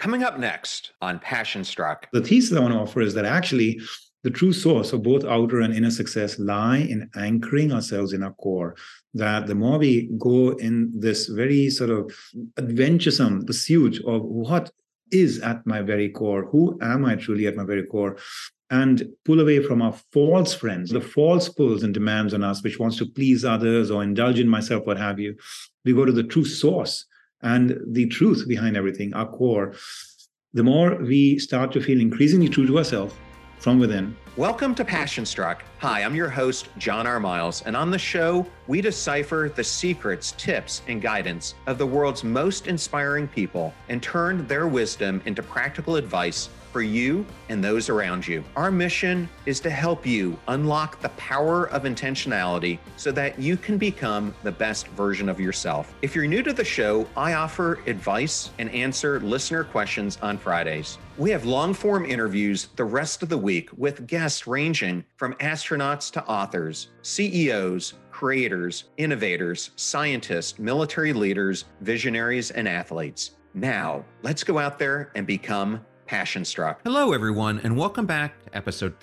Coming up next on Passion Struck. The thesis I want to offer is that actually the true source of both outer and inner success lie in anchoring ourselves in our core. That the more we go in this very sort of adventuresome pursuit of what is at my very core, who am I truly at my very core, and pull away from our false friends, the false pulls and demands on us, which wants to please others or indulge in myself, what have you. We go to the true source and the truth behind everything, our core. The more we start to feel increasingly true to ourselves from within. Welcome to Passion Struck. Hi, I'm your host, John R. Miles, and on the show, we decipher the secrets, tips, and guidance of the world's most inspiring people and turn their wisdom into practical advice for you and those around you. Our mission is to help you unlock the power of intentionality so that you can become the best version of yourself. If you're new to the show, I offer advice and answer listener questions on Fridays. We have long-form interviews the rest of the week with guests ranging from astronauts to authors, CEOs, creators, innovators, scientists, military leaders, visionaries, and athletes. Now, let's go out there and become Passion Struck. Hello, everyone, and welcome back to episode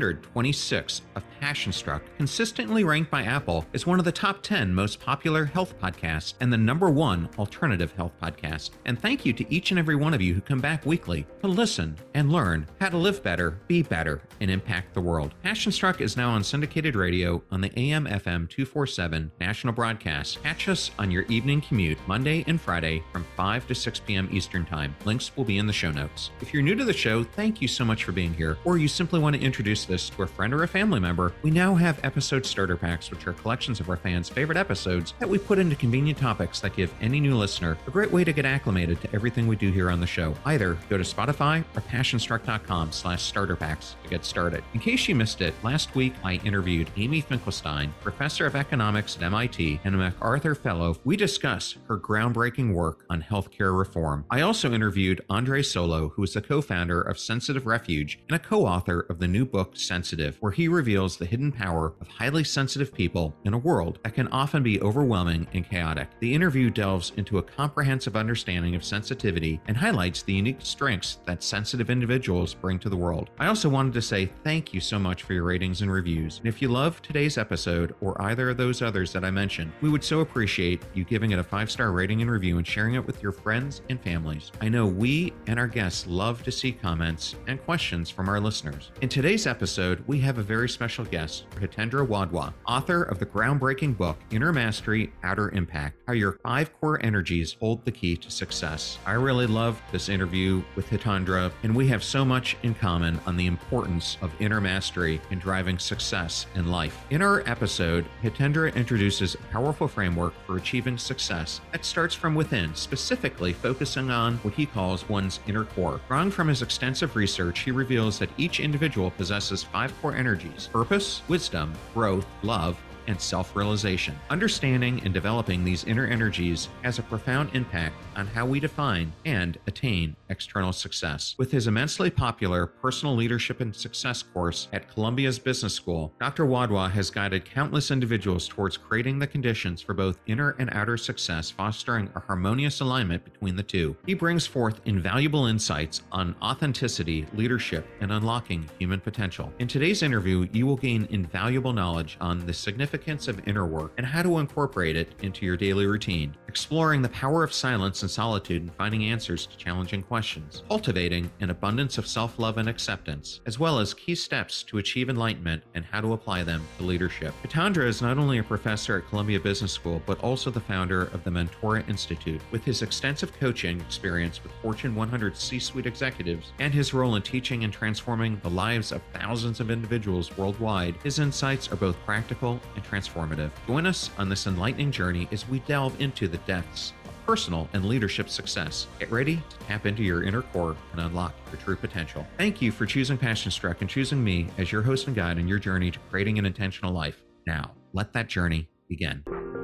326 of Passion Struck, consistently ranked by Apple as one of the top 10 most popular health podcasts and the #1 alternative health podcast. And thank you to each and every one of you who come back weekly to listen and learn how to live better, be better, and impact the world. Passion Struck is now on syndicated radio on the AM/FM 247 national broadcast. Catch us on your evening commute Monday and Friday from 5 to 6 p.m. Eastern Time. Links will be in the show notes. If you're new to the show, thank you so much for being here, or you simply want to introduce this to a friend or a family member, we now have episode starter packs, which are collections of our fans' favorite episodes that we put into convenient topics that give any new listener a great way to get acclimated to everything we do here on the show. Either go to Spotify or passionstruck.com/starter packs to get started. In case you missed it, last week I interviewed Amy Finkelstein, professor of economics at MIT and a MacArthur Fellow. We discuss her groundbreaking work on healthcare reform. I also interviewed Andre Solo, who is the co-founder of Sensitive Refuge and a co-author of the new book Sensitive, where he reveals the hidden power of highly sensitive people in a world that can often be overwhelming and chaotic. The interview delves into a comprehensive understanding of sensitivity and highlights the unique strengths that sensitive individuals bring to the world. I also wanted to say thank you so much for your ratings and reviews. And if you love today's episode or either of those others that I mentioned, we would so appreciate you giving it a 5-star rating and review and sharing it with your friends and families. I know we and our guests love to see comments and questions from our listeners. In today's episode, we have a very special guest, Hitendra Wadhwa, author of the groundbreaking book, Inner Mastery, Outer Impact, How Your 5 Core Energies Hold the Key to Success. I really love this interview with Hitendra, and we have so much in common on the importance of inner mastery in driving success in life. In our episode, Hitendra introduces a powerful framework for achieving success that starts from within, specifically focusing on what he calls one's inner core. Drawing from his extensive research, he reveals that each individual possesses 5 core energies: purpose, wisdom, growth, love, and self-realization. Understanding and developing these inner energies has a profound impact on how we define and attain external success. With his immensely popular Personal Leadership and Success course at Columbia's Business School, Dr. Wadhwa has guided countless individuals towards creating the conditions for both inner and outer success, fostering a harmonious alignment between the two. He brings forth invaluable insights on authenticity, leadership, and unlocking human potential. In today's interview, you will gain invaluable knowledge on the significance of inner work and how to incorporate it into your daily routine, exploring the power of silence and solitude and finding answers to challenging questions, cultivating an abundance of self-love and acceptance, as well as key steps to achieve enlightenment and how to apply them to leadership. Hitendra is not only a professor at Columbia Business School, but also the founder of the Mentora Institute. With his extensive coaching experience with Fortune 100 C-suite executives and his role in teaching and transforming the lives of thousands of individuals worldwide, his insights are both practical and transformative. Join us on this enlightening journey as we delve into the depths of personal and leadership success. Get ready to tap into your inner core and unlock your true potential. Thank you for choosing Passion Struck and choosing me as your host and guide in your journey to creating an intentional life. Now, let that journey begin.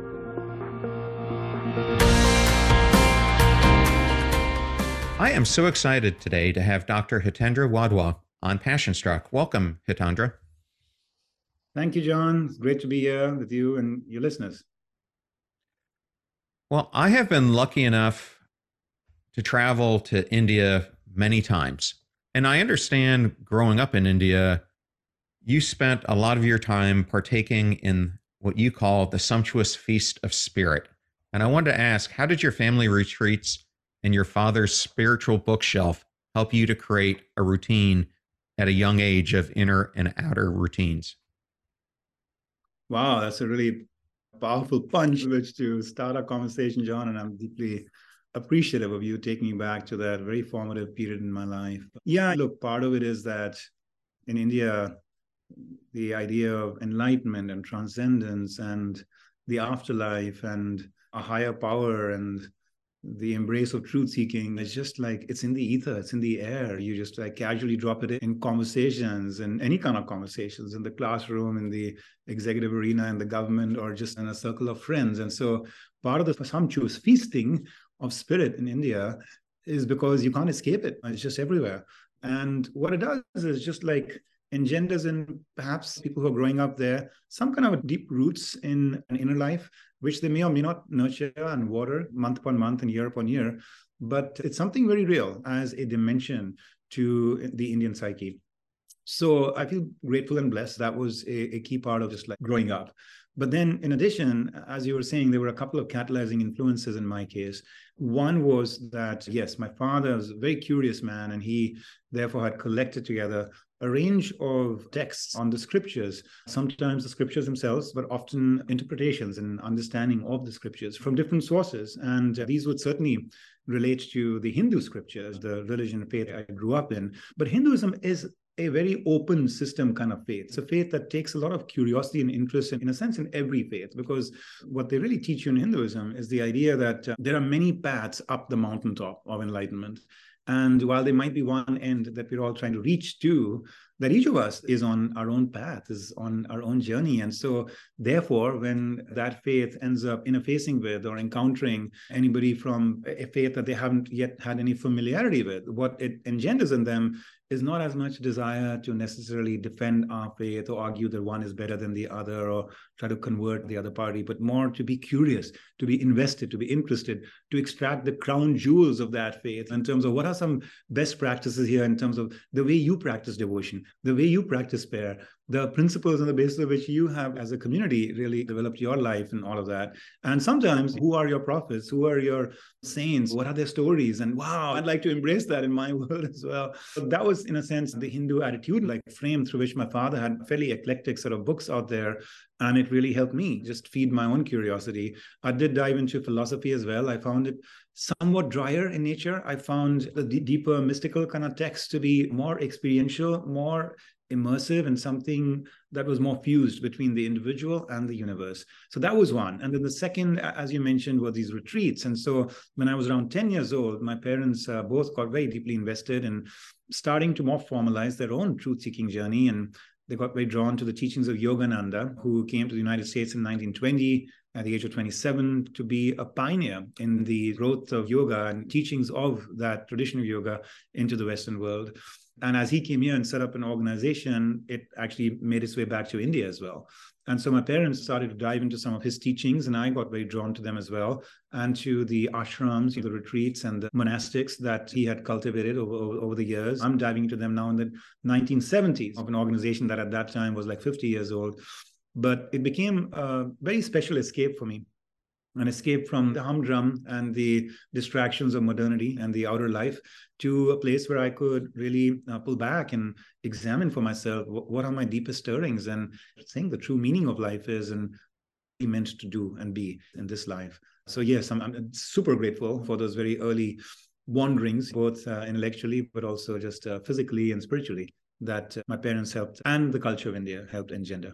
I am so excited today to have Dr. Hitendra Wadhwa on Passion Struck. Welcome, Hitendra. Thank you, John. It's great to be here with you and your listeners. Well, I have been lucky enough to travel to India many times. And I understand growing up in India, you spent a lot of your time partaking in what you call the sumptuous feast of spirit. And I wanted to ask, how did your family retreats and your father's spiritual bookshelf help you to create a routine at a young age of inner and outer routines? Wow, that's a really powerful punch with which to start our conversation, John. And I'm deeply appreciative of you taking me back to that very formative period in my life. Yeah, look, part of it is that in India, the idea of enlightenment and transcendence and the afterlife and a higher power and the embrace of truth seeking is just like it's in the ether, it's in the air. You just like casually drop it in conversations and any kind of conversations in the classroom, in the executive arena, in the government, or just in a circle of friends. And so part of the sumptuous feasting of spirit in India is because you can't escape it. It's just everywhere. And what it does is just like engenders in perhaps people who are growing up there some kind of deep roots in an inner life, which they may or may not nurture and water month upon month and year upon year. But it's something very real as a dimension to the Indian psyche. So I feel grateful and blessed. That was a key part of just like growing up. But then, in addition, as you were saying, there were a couple of catalyzing influences in my case. One was that, yes, my father was a very curious man, and he therefore had collected together a range of texts on the scriptures, sometimes the scriptures themselves, but often interpretations and understanding of the scriptures from different sources. And these would certainly relate to the Hindu scriptures, the religion and faith I grew up in. But Hinduism is a very open system kind of faith. It's a faith that takes a lot of curiosity and interest in a sense, in every faith, because what they really teach you in Hinduism is the idea that there are many paths up the mountaintop of enlightenment. And while there might be one end that we're all trying to reach to, that each of us is on our own path, is on our own journey. And so, therefore, when that faith ends up interfacing with or encountering anybody from a faith that they haven't yet had any familiarity with, what it engenders in them is not as much desire to necessarily defend our faith or argue that one is better than the other or try to convert the other party, but more to be curious, to be invested, to be interested, to extract the crown jewels of that faith in terms of what are some best practices here in terms of the way you practice devotion, the way you practice prayer, the principles on the basis of which you have as a community really developed your life and all of that. And sometimes, who are your prophets? Who are your saints? What are their stories? And wow, I'd like to embrace that in my world as well. So that was, in a sense, the Hindu attitude, like frame through which my father had fairly eclectic sort of books out there. And it really helped me just feed my own curiosity. I did dive into philosophy as well. I found it somewhat drier in nature. I found the deeper mystical kind of texts to be more experiential, more immersive, and something that was more fused between the individual and the universe. So that was one. And then the second, as you mentioned, were these retreats. And so when I was around 10 years old, my parents both got very deeply invested in starting to more formalize their own truth-seeking journey. And they got very drawn to the teachings of Yogananda, who came to the United States in 1920 at the age of 27 to be a pioneer in the growth of yoga and teachings of that tradition of yoga into the Western world. And as he came here and set up an organization, it actually made its way back to India as well. And so my parents started to dive into some of his teachings, and I got very drawn to them as well, and to the ashrams, the retreats and the monastics that he had cultivated over the years. I'm diving into them now in the 1970s of an organization that at that time was like 50 years old. But it became a very special escape for me, an escape from the humdrum and the distractions of modernity and the outer life to a place where I could really pull back and examine for myself what are my deepest stirrings and think the true meaning of life is and be meant to do and be in this life. So yes, I'm super grateful for those very early wanderings, both intellectually, but also just physically and spiritually, that my parents helped and the culture of India helped engender.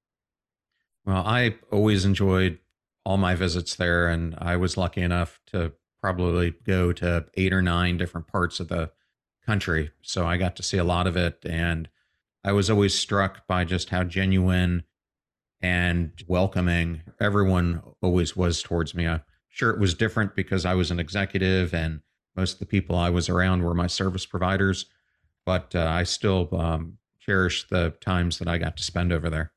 Well, I always enjoyed all my visits there, and I was lucky enough to probably go to 8 or 9 different parts of the country. So I got to see a lot of it, and I was always struck by just how genuine and welcoming everyone always was towards me. I'm sure it was different because I was an executive and most of the people I was around were my service providers, but I still cherish the times that I got to spend over there.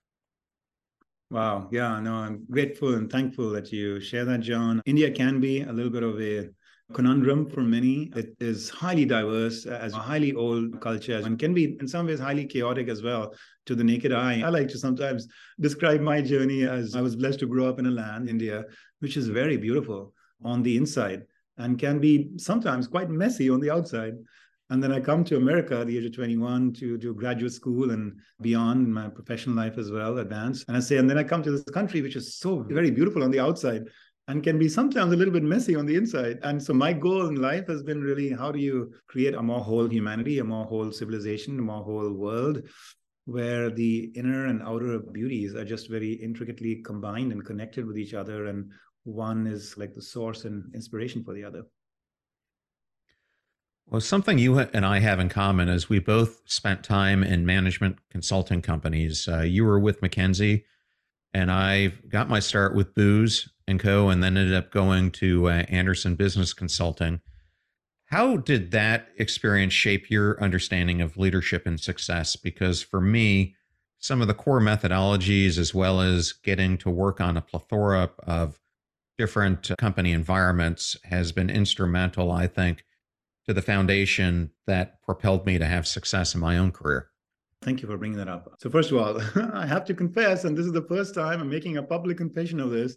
Wow. Yeah, no, I'm grateful and thankful that you share that, John. India can be a little bit of a conundrum for many. It is highly diverse, as a highly old culture, and can be in some ways highly chaotic as well to the naked eye. I like to sometimes describe my journey as I was blessed to grow up in a land, India, which is very beautiful on the inside and can be sometimes quite messy on the outside. And then I come to America at the age of 21 to do graduate school and beyond in my professional life as well, advanced. And I say, and then I come to this country, which is so very beautiful on the outside and can be sometimes a little bit messy on the inside. And so my goal in life has been really, how do you create a more whole humanity, a more whole civilization, a more whole world, where the inner and outer beauties are just very intricately combined and connected with each other. And one is like the source and inspiration for the other. Well, something you and I have in common is we both spent time in management consulting companies. You were with McKinsey, and I got my start with Booz and Co., and then ended up going to Anderson Business Consulting. How did that experience shape your understanding of leadership and success? Because for me, some of the core methodologies, as well as getting to work on a plethora of different company environments, has been instrumental, I think, to the foundation that propelled me to have success in my own career. Thank you for bringing that up. So first of all, I have to confess, and this is the first time I'm making a public confession of this,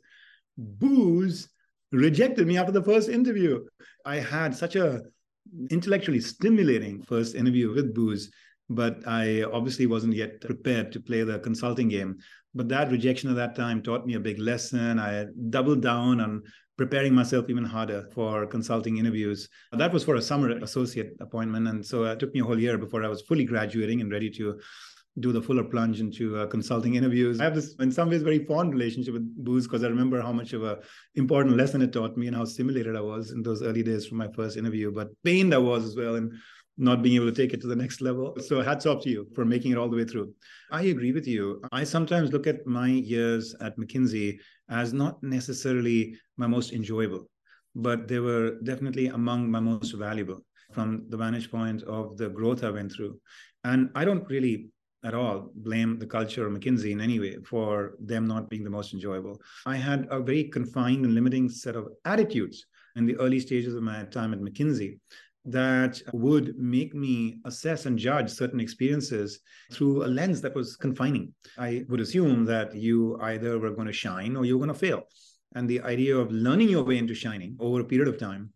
Booz rejected me after the first interview. I had such a intellectually stimulating first interview with Booz, but I obviously wasn't yet prepared to play the consulting game. But that rejection at that time taught me a big lesson. I doubled down on preparing myself even harder for consulting interviews. That was for a summer associate appointment. And so it took me a whole year before I was fully graduating and ready to do the fuller plunge into consulting interviews. I have this, in some ways, very fond relationship with Booz because I remember how much of an important lesson it taught me and how stimulated I was in those early days from my first interview, but pained I was as well, and not being able to take it to the next level. So hats off to you for making it all the way through. I agree with you. I sometimes look at my years at McKinsey as not necessarily my most enjoyable, but they were definitely among my most valuable from the vantage point of the growth I went through. And I don't really at all blame the culture of McKinsey in any way for them not being the most enjoyable. I had a very confined and limiting set of attitudes in the early stages of my time at McKinsey that would make me assess and judge certain experiences through a lens that was confining. I would assume that you either were going to shine or you were going to fail. And the idea of learning your way into shining over a period of time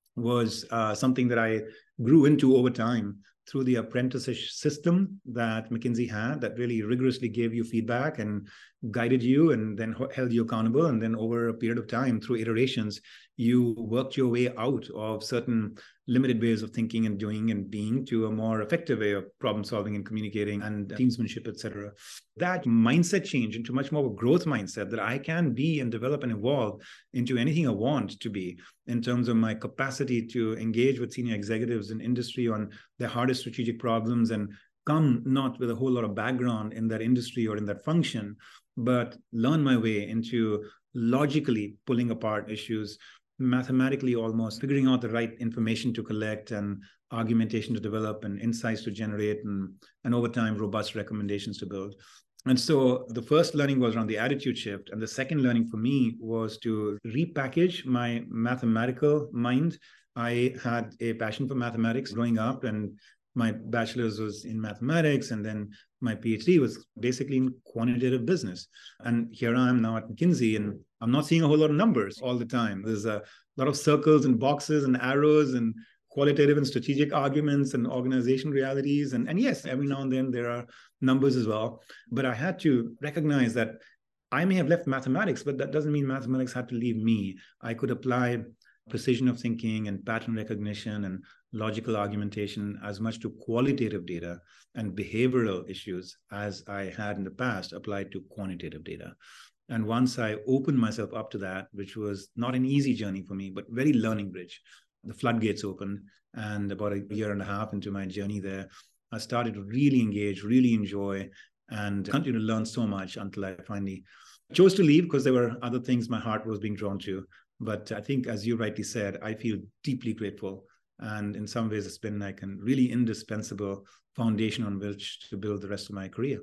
was something that I grew into over time through the apprenticeship system that McKinsey had that really rigorously gave you feedback and guided you and then held you accountable. And then over a period of time, through iterations, you worked your way out of certain limited ways of thinking and doing and being to a more effective way of problem solving and communicating and teamsmanship, etc. That mindset change into much more of a growth mindset that I can be and develop and evolve into anything I want to be in terms of my capacity to engage with senior executives in industry on their hardest strategic problems and come not with a whole lot of background in that industry or in that function, but learn my way into logically pulling apart issues, mathematically almost figuring out the right information to collect and argumentation to develop and insights to generate and over time robust recommendations to build. And so the first learning was around the attitude shift. And the second learning for me was to repackage my mathematical mind. I had a passion for mathematics growing up, and my bachelor's was in mathematics, and then my PhD was basically in quantitative business. And here I am now at McKinsey, and I'm not seeing a whole lot of numbers all the time. There's a lot of circles and boxes and arrows and qualitative and strategic arguments and organization realities. And yes, every now and then there are numbers as well. But I had to recognize that I may have left mathematics, but that doesn't mean mathematics had to leave me. I could apply precision of thinking and pattern recognition and logical argumentation as much to qualitative data and behavioral issues as I had in the past applied to quantitative data. And once I opened myself up to that, which was not an easy journey for me, but very learning bridge, the floodgates opened. And about a year and a half into my journey there, I started to really engage, really enjoy, and continue to learn so much until I finally chose to leave because there were other things my heart was being drawn to. But I think, as you rightly said, I feel deeply grateful. And in some ways, it's been like a really indispensable foundation on which to build the rest of my career.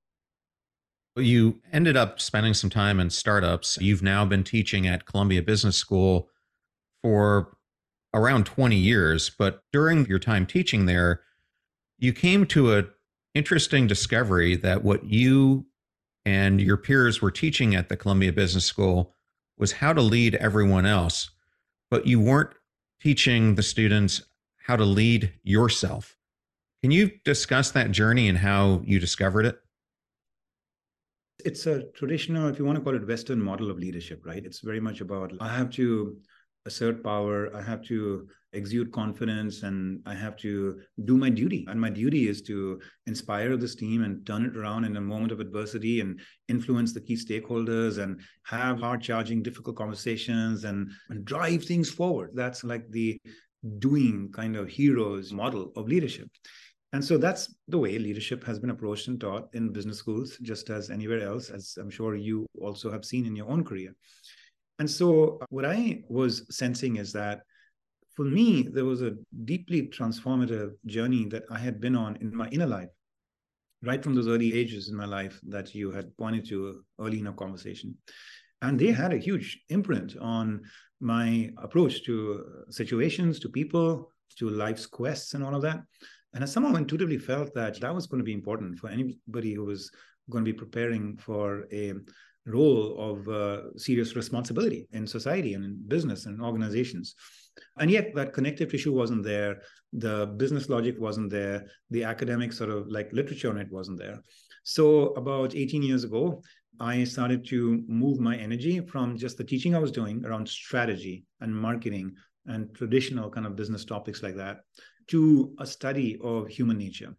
You ended up spending some time in startups. You've now been teaching at Columbia Business School for around 20 years, but during your time teaching there, you came to an interesting discovery that what you and your peers were teaching at the Columbia Business School was how to lead everyone else, but you weren't teaching the students how to lead yourself. Can you discuss that journey and how you discovered it? It's a traditional, if you want to call it, Western model of leadership, right? It's very much about I have to assert power, I have to exude confidence, and I have to do my duty. And my duty is to inspire this team and turn it around in a moment of adversity and influence the key stakeholders and have hard-charging, difficult conversations and drive things forward. That's like the doing kind of heroes model of leadership. And so that's the way leadership has been approached and taught in business schools, just as anywhere else, as I'm sure you also have seen in your own career. And so what I was sensing is that for me, there was a deeply transformative journey that I had been on in my inner life, right from those early ages in my life that you had pointed to early in our conversation. And they had a huge imprint on my approach to situations, to people, to life's quests and all of that. And I somehow intuitively felt that that was going to be important for anybody who was going to be preparing for a role of serious responsibility in society and in business and organizations. And yet that connective tissue wasn't there. The business logic wasn't there. The academic sort of like literature on it wasn't there. So about 18 years ago, I started to move my energy from just the teaching I was doing around strategy and marketing and traditional kind of business topics like that to a study of human nature.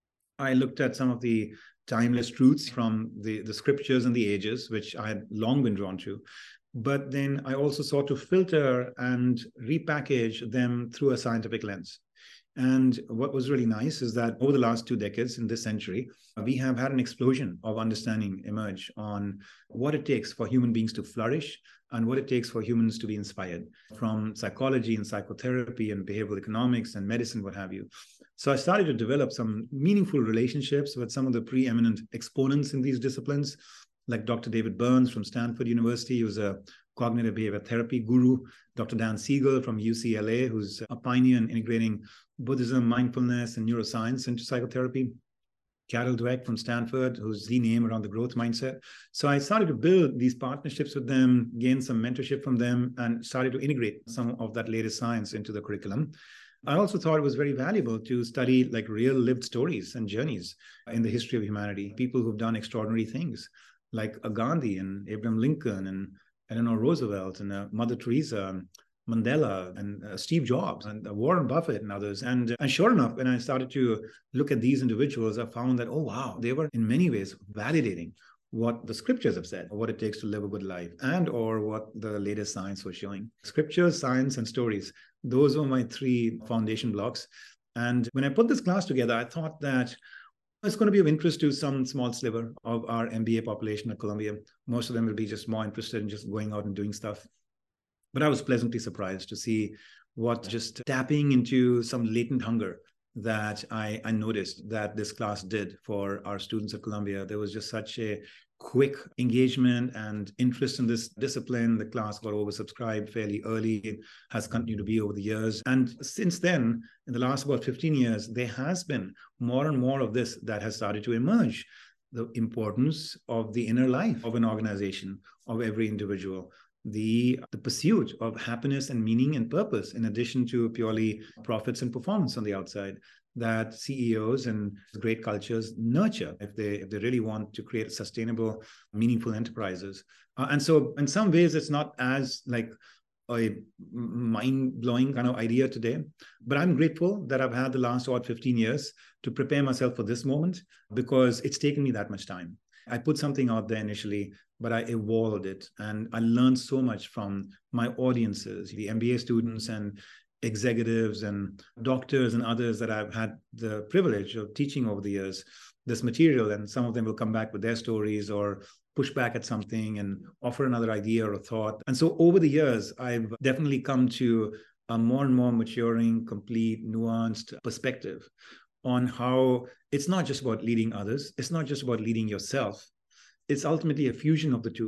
I looked at some of the timeless truths from the scriptures and the ages, which I had long been drawn to. But then I also sought to filter and repackage them through a scientific lens. And what was really nice is that over the last 2 decades in this century, we have had an explosion of understanding emerge on what it takes for human beings to flourish and what it takes for humans to be inspired from psychology and psychotherapy and behavioral economics and medicine, what have you. So I started to develop some meaningful relationships with some of the preeminent exponents in these disciplines, like Dr. David Burns from Stanford University, who's a cognitive behavior therapy guru, Dr. Dan Siegel from UCLA, who's a pioneer in integrating Buddhism, mindfulness, and neuroscience into psychotherapy, Carol Dweck from Stanford, who's the name around the growth mindset. So I started to build these partnerships with them, gain some mentorship from them, and started to integrate some of that latest science into the curriculum. I also thought it was very valuable to study like real lived stories and journeys in the history of humanity, people who've done extraordinary things, like a Gandhi and Abraham Lincoln and Eleanor Roosevelt and Mother Teresa, Mandela and Steve Jobs and Warren Buffett and others. And sure enough, when I started to look at these individuals, I found that, oh, wow, they were in many ways validating what the scriptures have said, what it takes to live a good life, and or what the latest science was showing. Scriptures, science, and stories. Those were my 3 foundation blocks. And when I put this class together, I thought that it's going to be of interest to some small sliver of our MBA population at Columbia. Most of them will be just more interested in just going out and doing stuff. But I was pleasantly surprised to see what just tapping into some latent hunger that I noticed that this class did for our students at Columbia. There was just such a quick engagement and interest in this discipline. The class got oversubscribed fairly early. It has continued to be over the years. And since then, in the last about 15 years, there has been more and more of this that has started to emerge. The importance of the inner life of an organization, of every individual, the pursuit of happiness and meaning and purpose, in addition to purely profits and performance on the outside, that CEOs and great cultures nurture if they really want to create sustainable, meaningful enterprises. And so in some ways, it's not as like a mind-blowing kind of idea today, but I'm grateful that I've had the last 15 years to prepare myself for this moment, because it's taken me that much time. I put something out there initially, but I evolved it. And I learned so much from my audiences, the MBA students and executives and doctors and others that I've had the privilege of teaching over the years this material. And some of them will come back with their stories or push back at something and offer another idea or a thought. And so over the years, I've definitely come to a more and more maturing, complete, nuanced perspective on how it's not just about leading others. It's not just about leading yourself. It's ultimately a fusion of the two.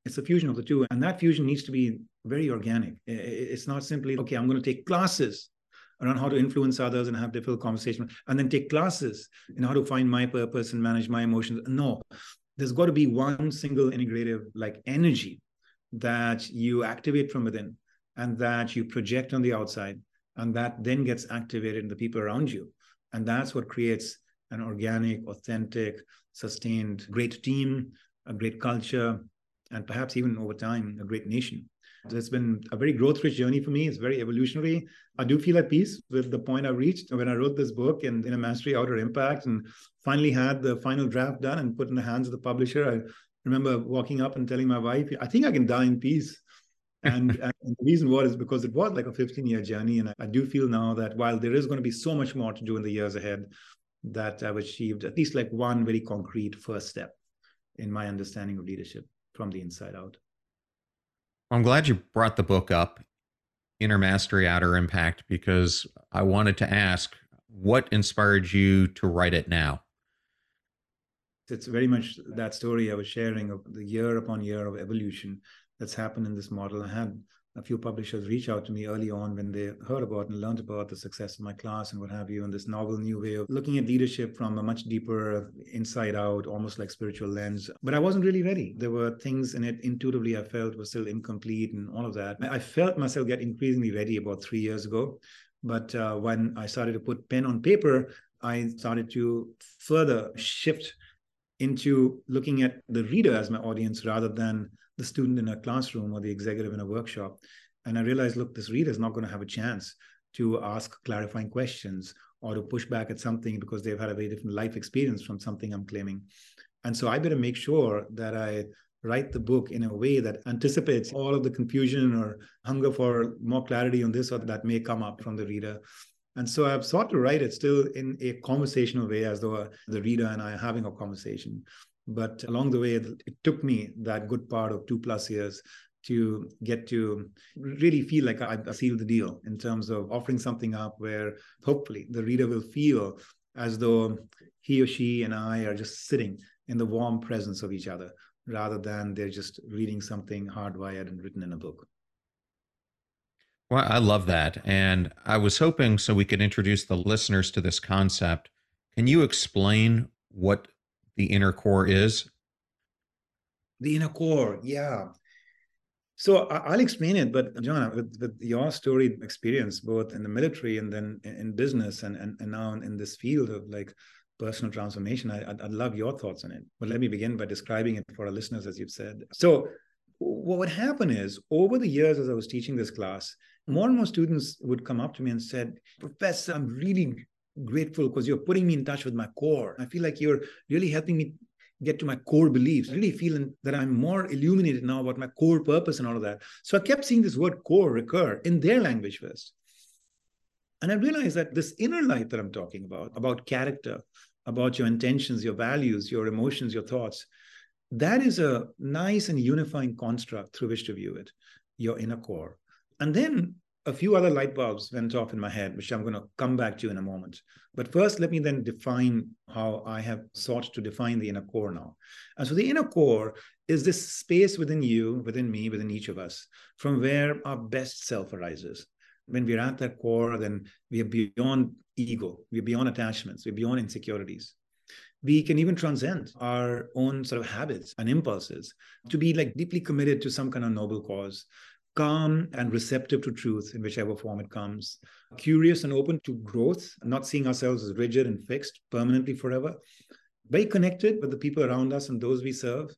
It's a fusion of the two. And that fusion needs to be very organic. It's not simply, okay, I'm going to take classes around how to influence others and have difficult conversations, and then take classes in how to find my purpose and manage my emotions. No, there's got to be one single integrative like energy that you activate from within and that you project on the outside, and that then gets activated in the people around you. And that's what creates an organic, authentic, sustained, great team, a great culture, and perhaps even over time, a great nation. So it's been a very growth-rich journey for me. It's very evolutionary. I do feel at peace with the point I reached when I wrote this book in Inner Mastery, Outer Impact, and finally had the final draft done and put in the hands of the publisher. I remember walking up and telling my wife, I think I can die in peace. And the reason was because it was like a 15-year journey. And I do feel now that while there is going to be so much more to do in the years ahead, that I've achieved at least like one very concrete first step in my understanding of leadership from the inside out. I'm glad you brought the book up, Inner Mastery, Outer Impact, because I wanted to ask, what inspired you to write it now? It's very much that story I was sharing of the year upon year of evolution that's happened in this model. I had a few publishers reach out to me early on when they heard about and learned about the success of my class and what have you, and this novel new way of looking at leadership from a much deeper inside out, almost like spiritual lens. But I wasn't really ready. There were things in it intuitively I felt were still incomplete and all of that. I felt myself get increasingly ready about 3 years ago. But when I started to put pen on paper, I started to further shift into looking at the reader as my audience rather than the student in a classroom or the executive in a workshop. And I realized, look, this reader is not going to have a chance to ask clarifying questions or to push back at something because they've had a very different life experience from something I'm claiming. And so I better make sure that I write the book in a way that anticipates all of the confusion or hunger for more clarity on this or that may come up from the reader. And so I've sought to write it still in a conversational way, as though the reader and I are having a conversation. But along the way, it took me that good part of 2+ years to get to really feel like I sealed the deal in terms of offering something up where hopefully the reader will feel as though he or she and I are just sitting in the warm presence of each other, rather than they're just reading something hardwired and written in a book. Well, I love that. And I was hoping so we could introduce the listeners to this concept. Can you explain what the inner core is? The inner core, yeah. So I'll explain it, but John, with your storied experience, both in the military and then in business and now in this field of like personal transformation, I'd love your thoughts on it. But let me begin by describing it for our listeners, as you've said. So what would happen is, over the years as I was teaching this class, more and more students would come up to me and said, Professor, I'm really grateful because you're putting me in touch with my core. I feel like you're really helping me get to my core beliefs, really feeling that I'm more illuminated now about my core purpose and all of that. So I kept seeing this word core recur in their language first. And I realized that this inner light that I'm talking about character, about your intentions, your values, your emotions, your thoughts, that is a nice and unifying construct through which to view it, your inner core. And then a few other light bulbs went off in my head, which I'm going to come back to in a moment. But first, let me then define how I have sought to define the inner core now. And so the inner core is this space within you, within me, within each of us, from where our best self arises. When we're at that core, then we are beyond ego, we're beyond attachments, we're beyond insecurities. We can even transcend our own sort of habits and impulses to be like deeply committed to some kind of noble cause, calm and receptive to truth in whichever form it comes, curious and open to growth, not seeing ourselves as rigid and fixed permanently forever, very connected with the people around us and those we serve,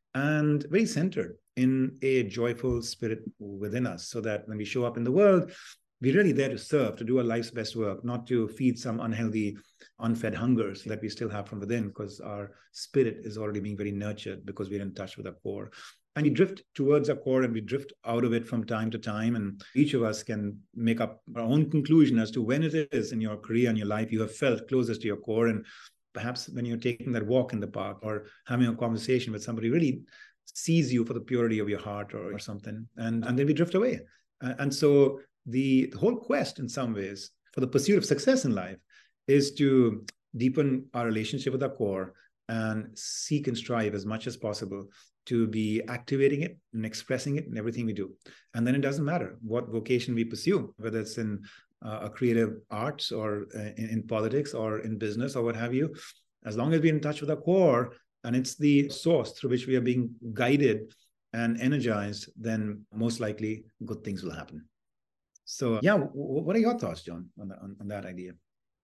and very centered in a joyful spirit within us, so that when we show up in the world, we're really there to serve, to do our life's best work, not to feed some unhealthy, unfed hungers that we still have from within, because our spirit is already being very nurtured because we're in touch with our core. And we drift towards our core and we drift out of it from time to time. And each of us can make up our own conclusion as to when it is in your career and your life you have felt closest to your core. And perhaps when you're taking that walk in the park or having a conversation with somebody who really sees you for the purity of your heart or something. And then we drift away. And so the whole quest, in some ways, for the pursuit of success in life is to deepen our relationship with our core and seek and strive as much as possible to be activating it and expressing it in everything we do. And then it doesn't matter what vocation we pursue, whether it's in a creative arts or in politics or in business or what have you, as long as we're in touch with our core and it's the source through which we are being guided and energized, then most likely good things will happen. So yeah, what are your thoughts, John, on that idea?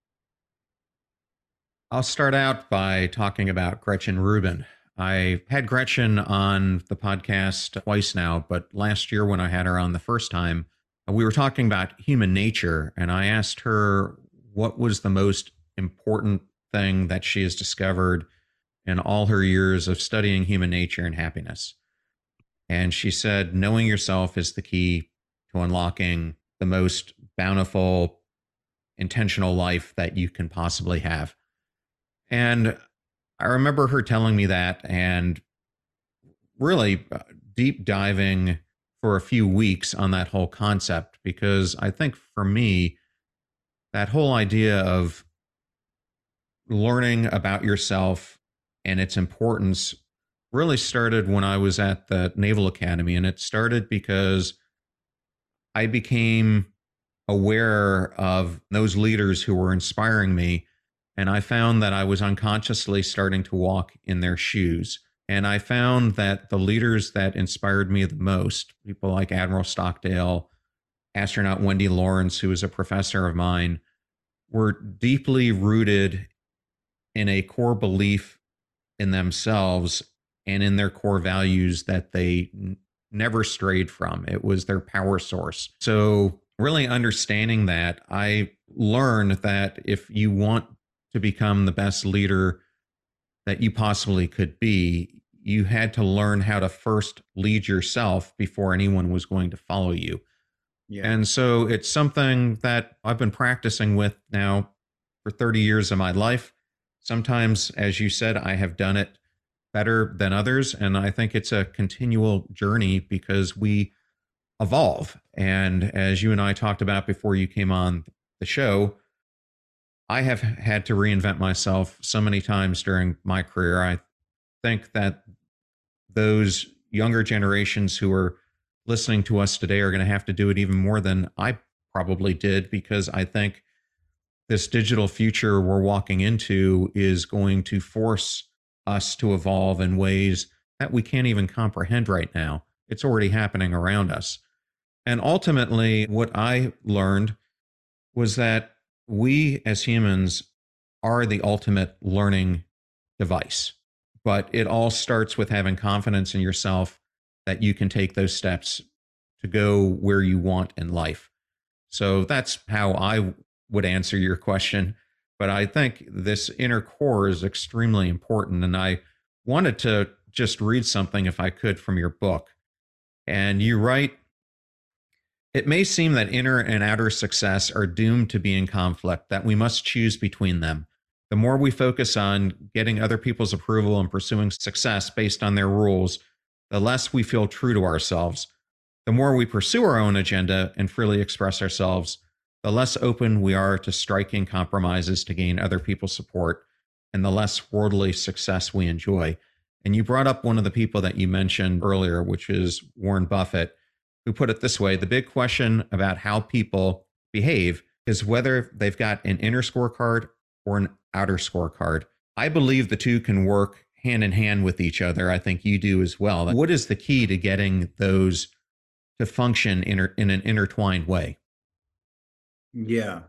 I'll start out by talking about Gretchen Rubin. I had Gretchen on the podcast twice now, but last year when I had her on the first time, we were talking about human nature, and I asked her what was the most important thing that she has discovered in all her years of studying human nature and happiness. And she said, knowing yourself is the key to unlocking the most bountiful, intentional life that you can possibly have. And I remember her telling me that and really deep diving for a few weeks on that whole concept, because I think for me, that whole idea of learning about yourself and its importance really started when I was at the Naval Academy. And it started because I became aware of those leaders who were inspiring me. And I found that I was unconsciously starting to walk in their shoes. And I found that the leaders that inspired me the most, people like Admiral Stockdale, astronaut Wendy Lawrence, who was a professor of mine, were deeply rooted in a core belief in themselves and in their core values that they never strayed from. It was their power source. So really understanding that, I learned that if you want to become the best leader that you possibly could be, you had to learn how to first lead yourself before anyone was going to follow you. Yeah. And so it's something that I've been practicing with now for 30 years of my life. Sometimes, as you said, I have done it better than others. And I think it's a continual journey because we evolve. And as you and I talked about before you came on the show, I have had to reinvent myself so many times during my career. I think that those younger generations who are listening to us today are going to have to do it even more than I probably did, because I think this digital future we're walking into is going to force us to evolve in ways that we can't even comprehend right now. It's already happening around us. And ultimately, what I learned was that we as humans are the ultimate learning device. But it all starts with having confidence in yourself that you can take those steps to go where you want in life. So that's how I would answer your question. But I think this inner core is extremely important. And I wanted to just read something, if I could, from your book. And you write, it may seem that inner and outer success are doomed to be in conflict, that we must choose between them. The more we focus on getting other people's approval and pursuing success based on their rules, the less we feel true to ourselves. The more we pursue our own agenda and freely express ourselves, the less open we are to striking compromises to gain other people's support, and the less worldly success we enjoy. And you brought up one of the people that you mentioned earlier, which is Warren Buffett, who put it this way: the big question about how people behave is whether they've got an inner scorecard or an outer scorecard. I believe the two can work hand in hand with each other. I think you do as well. What is the key to getting those to function in an intertwined way? Yeah.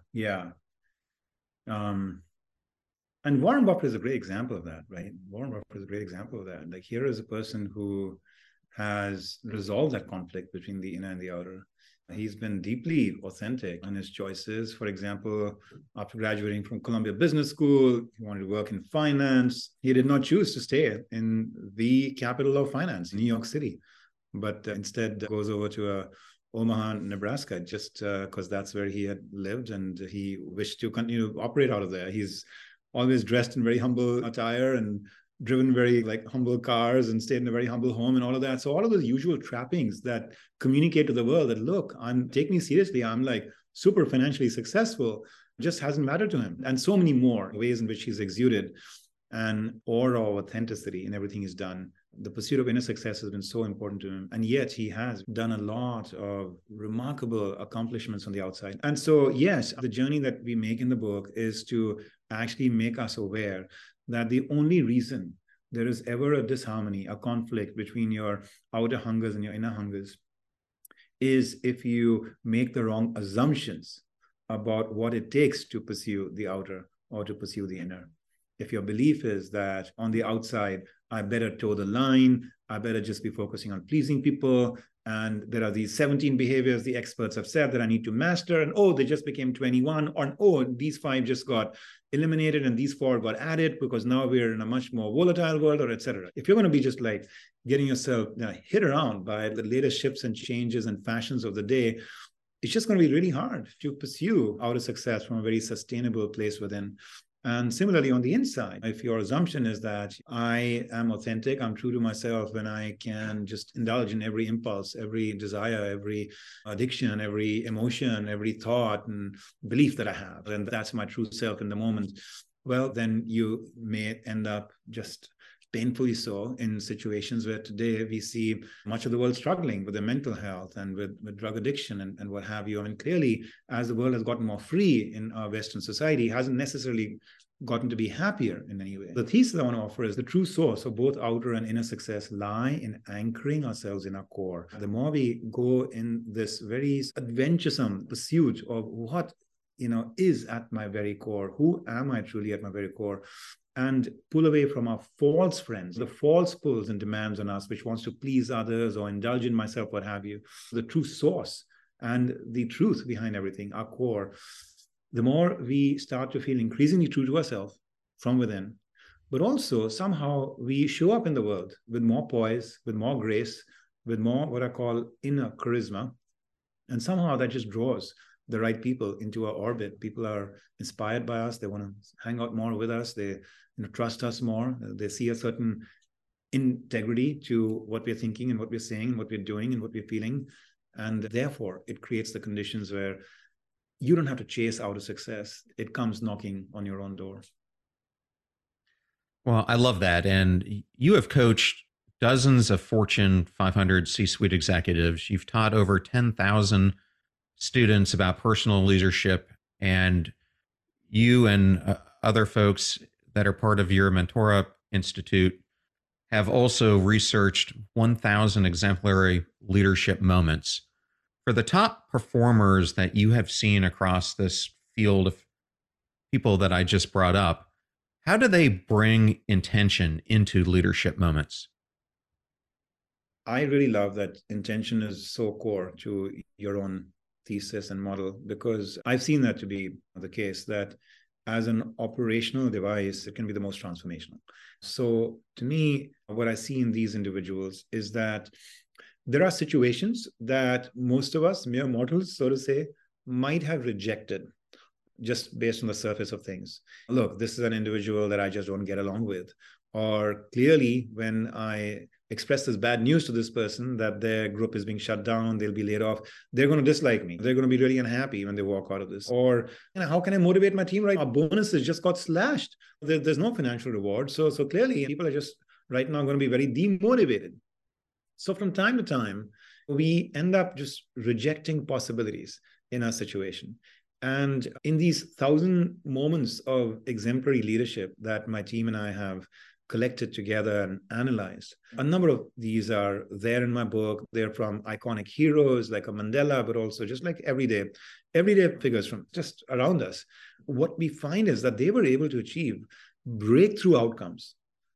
And Warren Buffett is a great example of that, right? Warren Buffett is a great example of that. Like, here is a person who has resolved that conflict between the inner and the outer. He's been deeply authentic in his choices. For example, after graduating from Columbia Business School, he wanted to work in finance. He did not choose to stay in the capital of finance, New York City, but instead goes over to Omaha, Nebraska, just because that's where he had lived and he wished to continue to operate out of there. He's always dressed in very humble attire and driven very humble cars and stayed in a very humble home and all of that. So all of those usual trappings that communicate to the world that, look, take me seriously, I'm super financially successful, just hasn't mattered to him. And so many more ways in which he's exuded an aura of authenticity in everything he's done The pursuit of inner success has been so important to him. And yet he has done a lot of remarkable accomplishments on the outside. And so, yes, the journey that we make in the book is to actually make us aware that the only reason there is ever a disharmony, a conflict between your outer hungers and your inner hungers is if you make the wrong assumptions about what it takes to pursue the outer or to pursue the inner. If your belief is that on the outside, I better toe the line, I better just be focusing on pleasing people, and there are these 17 behaviors the experts have said that I need to master, and oh, they just became 21, or oh, these 5 just got eliminated and these 4 got added because now we're in a much more volatile world, or etc. If you're going to be just like getting yourself hit around by the latest shifts and changes and fashions of the day, it's just going to be really hard to pursue outer success from a very sustainable place within. And similarly, on the inside, if your assumption is that I am authentic, I'm true to myself, and I can just indulge in every impulse, every desire, every addiction, every emotion, every thought and belief that I have, and that's my true self in the moment, well, then you may end up just painfully so in situations where today we see much of the world struggling with their mental health and with drug addiction and what have you. I mean, clearly, as the world has gotten more free in our Western society, it hasn't necessarily gotten to be happier in any way. The thesis I want to offer is the true source of both outer and inner success lie in anchoring ourselves in our core. The more we go in this very adventuresome pursuit of what is at my very core, who am I truly at my very core, and pull away from our false friends, the false pulls and demands on us, which wants to please others or indulge in myself, what have you, the true source and the truth behind everything, our core, the more we start to feel increasingly true to ourselves from within, but also somehow we show up in the world with more poise, with more grace, with more what I call inner charisma. And somehow that just draws the right people into our orbit. People are inspired by us. They want to hang out more with us. They trust us more. They see a certain integrity to what we're thinking and what we're saying, and what we're doing and what we're feeling. And therefore, it creates the conditions where you don't have to chase outer success. It comes knocking on your own door. Well, I love that. And you have coached dozens of Fortune 500 C-suite executives. You've taught over 10,000 students about personal leadership, and you and other folks that are part of your Mentora Institute have also researched 1,000 exemplary leadership moments. For the top performers that you have seen across this field of people that I just brought up, how do they bring intention into leadership moments? I really love that intention is so core to your own thesis and model, because I've seen that to be the case, that as an operational device, it can be the most transformational. So to me, what I see in these individuals is that there are situations that most of us, mere mortals, so to say, might have rejected just based on the surface of things. Look, this is an individual that I just don't get along with. Or clearly, when I express this bad news to this person that their group is being shut down, they'll be laid off, they're going to dislike me. They're going to be really unhappy when they walk out of this. Or, how can I motivate my team? Right, our bonuses just got slashed. There's no financial reward. So clearly, people are just right now going to be very demotivated. So from time to time, we end up just rejecting possibilities in our situation. And in these 1,000 moments of exemplary leadership that my team and I have collected together and analyzed, a number of these are there in my book. They're from iconic heroes like a Mandela, but also just like everyday figures from just around us. What we find is that they were able to achieve breakthrough outcomes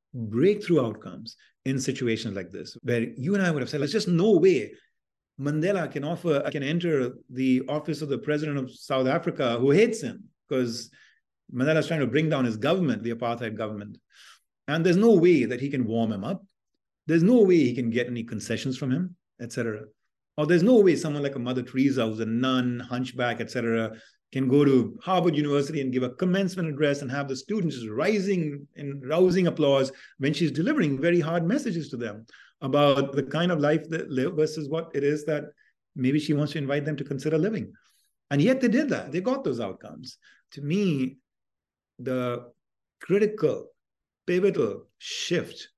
in situations like this, where you and I would have said, there's just no way Mandela can enter the office of the president of South Africa, who hates him because Mandela's trying to bring down his government, the apartheid government. And there's no way that he can warm him up. There's no way he can get any concessions from him, etc. Or there's no way someone like a Mother Teresa, who's a nun, hunchback, etc., can go to Harvard University and give a commencement address and have the students just rising in rousing applause when she's delivering very hard messages to them about the kind of life they live versus what it is that maybe she wants to invite them to consider living. And yet they did that. They got those outcomes. To me, the critical, pivotal shift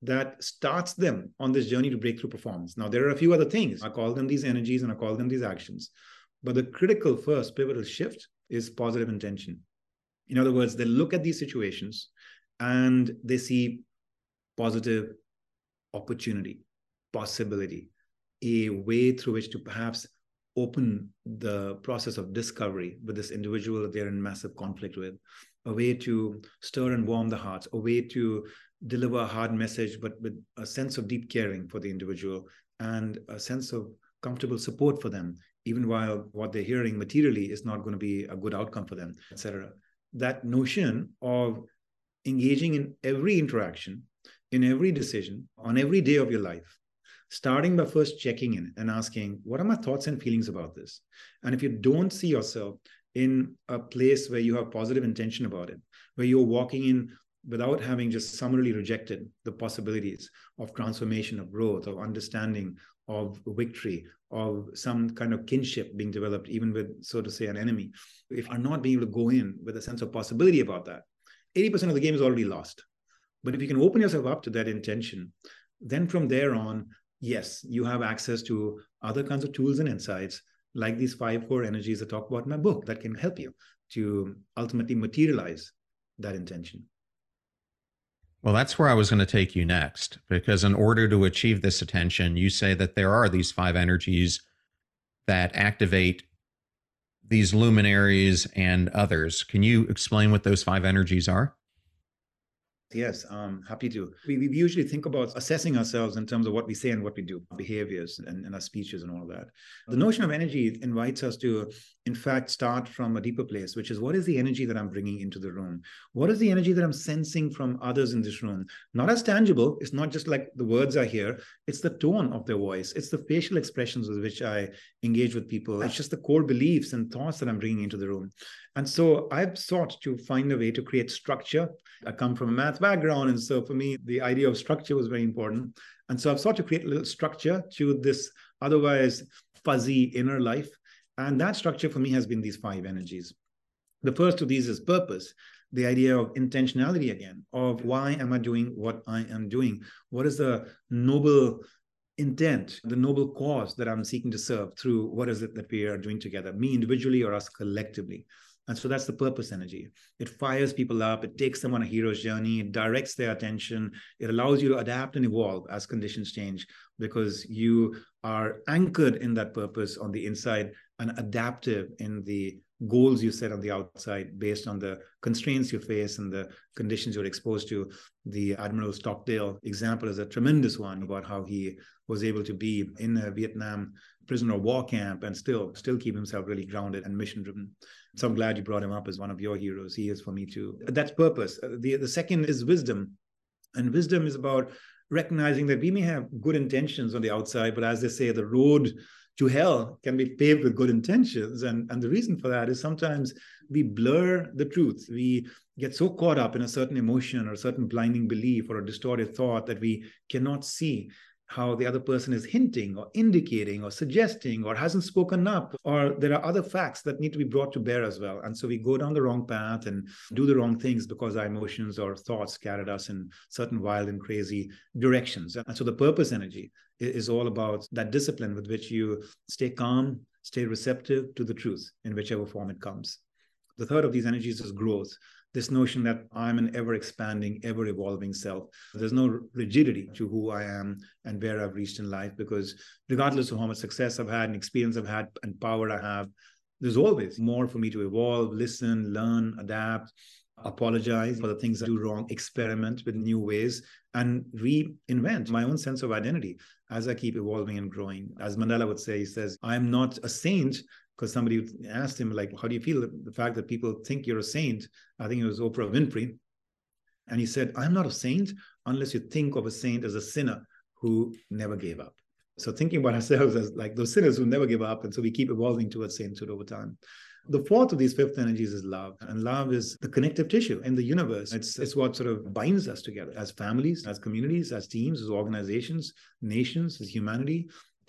that starts them on this journey to breakthrough performance. Now, there are a few other things. I call them these energies and I call them these actions. But the critical first pivotal shift is positive intention. In other words, they look at these situations and they see positive opportunity, possibility, a way through which to perhaps open the process of discovery with this individual that they're in massive conflict with, a way to stir and warm the hearts, a way to deliver a hard message, but with a sense of deep caring for the individual and a sense of comfortable support for them, even while what they're hearing materially is not going to be a good outcome for them, etc. That notion of engaging in every interaction, in every decision, on every day of your life, starting by first checking in and asking, what are my thoughts and feelings about this? And if you don't see yourself in a place where you have positive intention about it, where you're walking in without having just summarily rejected the possibilities of transformation, of growth, of understanding, of victory, of some kind of kinship being developed, even with, so to say, an enemy, if you are not being able to go in with a sense of possibility about that, 80% of the game is already lost. But if you can open yourself up to that intention, then from there on, yes, you have access to other kinds of tools and insights, like these 5 core energies I talk about in my book, that can help you to ultimately materialize that intention. Well, that's where I was going to take you next, because in order to achieve this attention, you say that there are these 5 energies that activate these luminaries and others. Can you explain what those 5 energies are? Yes, happy to. We usually think about assessing ourselves in terms of what we say and what we do, behaviors and our speeches and all of that. The notion of energy invites us to, in fact, start from a deeper place, which is, what is the energy that I'm bringing into the room? What is the energy that I'm sensing from others in this room? Not as tangible. It's not just like the words I hear. It's the tone of their voice. It's the facial expressions with which I engage with people. It's just the core beliefs and thoughts that I'm bringing into the room. And so I've sought to find a way to create structure. I come from a math background, and so for me, the idea of structure was very important. And so I've sought to create a little structure to this otherwise fuzzy inner life. And that structure for me has been these 5 energies. The first of these is purpose, the idea of intentionality again, of why am I doing what I am doing? What is the noble intent, the noble cause that I'm seeking to serve through what is it that we are doing together, me individually or us collectively? And so that's the purpose energy. It fires people up. It takes them on a hero's journey. It directs their attention. It allows you to adapt and evolve as conditions change, because you are anchored in that purpose on the inside and adaptive in the goals you set on the outside based on the constraints you face and the conditions you're exposed to. The Admiral Stockdale example is a tremendous one about how he was able to be in a Vietnam prisoner of war camp and still keep himself really grounded and mission driven. So I'm glad you brought him up as one of your heroes. He is for me too. That's purpose. The second is wisdom. And wisdom is about recognizing that we may have good intentions on the outside, but as they say, the road to hell can be paved with good intentions. And the reason for that is sometimes we blur the truth. We get so caught up in a certain emotion or a certain blinding belief or a distorted thought that we cannot see how the other person is hinting or indicating or suggesting or hasn't spoken up, or there are other facts that need to be brought to bear as well. And so we go down the wrong path and do the wrong things because our emotions or thoughts carried us in certain wild and crazy directions. And so the purpose energy is all about that discipline with which you stay calm, stay receptive to the truth in whichever form it comes. The third of these energies is growth. This notion that I'm an ever-expanding, ever-evolving self. There's no rigidity to who I am and where I've reached in life, because regardless of how much success I've had and experience I've had and power I have, there's always more for me to evolve, listen, learn, adapt, apologize for the things I do wrong, experiment with new ways, and reinvent my own sense of identity as I keep evolving and growing. As Mandela would say, he says, I'm not a saint, because somebody asked him, like, how do you feel the fact that people think you're a saint? I think it was Oprah Winfrey. And he said, I'm not a saint unless you think of a saint as a sinner who never gave up. So thinking about ourselves as like those sinners who never give up. And so we keep evolving towards sainthood over time. The fourth of these 5th energies is love. And love is the connective tissue in the universe. It's what sort of binds us together as families, as communities, as teams, as organizations, nations, as humanity,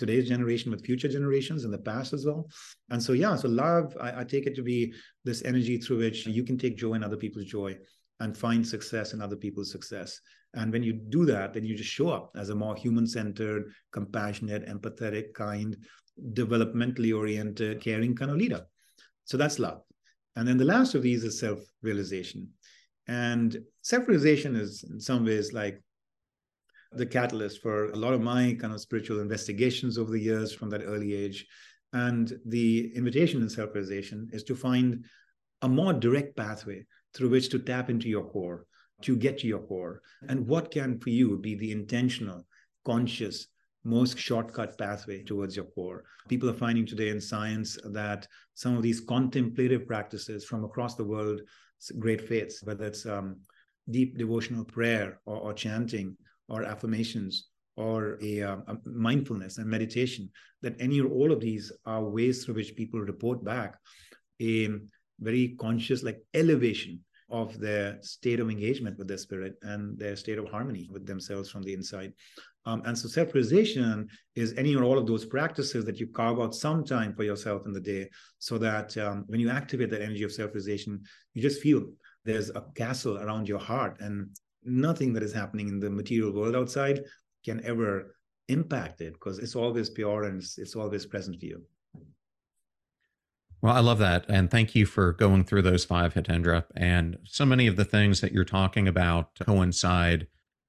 today's generation with future generations in the past as well. And so, yeah, so love, I take it to be this energy through which you can take joy in other people's joy and find success in other people's success. And when you do that, then you just show up as a more human-centered, compassionate, empathetic, kind, developmentally oriented, caring kind of leader. So that's love. And then the last of these is self-realization. And self-realization is in some ways like the catalyst for a lot of my kind of spiritual investigations over the years from that early age. And the invitation in self-realization is to find a more direct pathway through which to tap into your core, to get to your core. And what can for you be the intentional, conscious, most shortcut pathway towards your core? People are finding today in science that some of these contemplative practices from across the world, great faiths, whether it's deep devotional prayer or chanting or affirmations or a mindfulness and meditation, that any or all of these are ways through which people report back a very conscious like elevation of their state of engagement with their spirit and their state of harmony with themselves from the inside. And so self-realization is any or all of those practices that you carve out some time for yourself in the day, so that when you activate that energy of self-realization, you just feel there's a castle around your heart, and nothing that is happening in the material world outside can ever impact it, because it's always pure and it's always present for you. Well, I love that. And thank you for going through those 5, Hitendra. And so many of the things that you're talking about coincide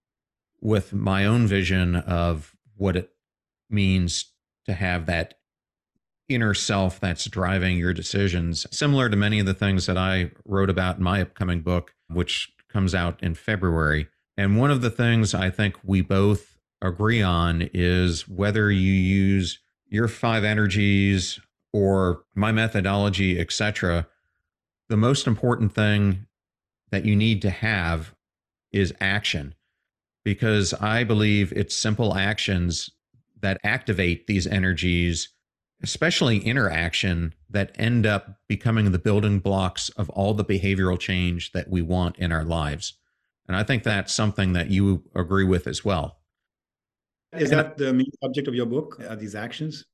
with my own vision of what it means to have that inner self that's driving your decisions, similar to many of the things that I wrote about in my upcoming book, which comes out in February. And one of the things I think we both agree on is whether you use your 5 energies or my methodology, etc., the most important thing that you need to have is action, because I believe it's simple actions that activate these energies, especially inner action, that end up becoming the building blocks of all the behavioral change that we want in our lives. And I think that's something that you agree with as well. Is that the main subject of your book, these actions?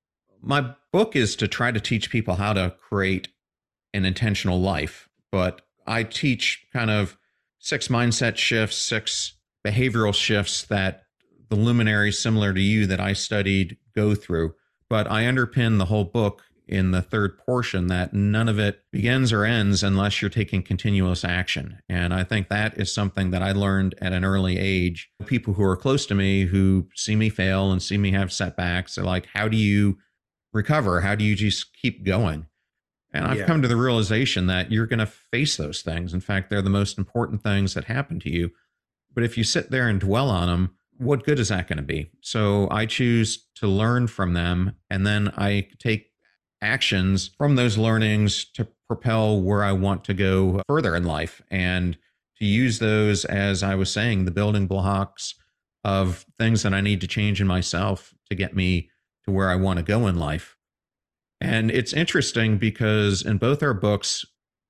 My book is to try to teach people how to create an intentional life, but I teach kind of 6 mindset shifts, 6 behavioral shifts that the luminaries similar to you that I studied go through. But I underpin the whole book in the 3rd portion that none of it begins or ends unless you're taking continuous action. And I think that is something that I learned at an early age. People who are close to me who see me fail and see me have setbacks are like, how do you recover? How do you just keep going? And I've come to the realization that you're going to face those things. In fact, they're the most important things that happen to you. But if you sit there and dwell on them, what good is that going to be? So I choose to learn from them, and then I take actions from those learnings to propel where I want to go further in life, and to use those, as I was saying, the building blocks of things that I need to change in myself to get me to where I want to go in life. And it's interesting because in both our books,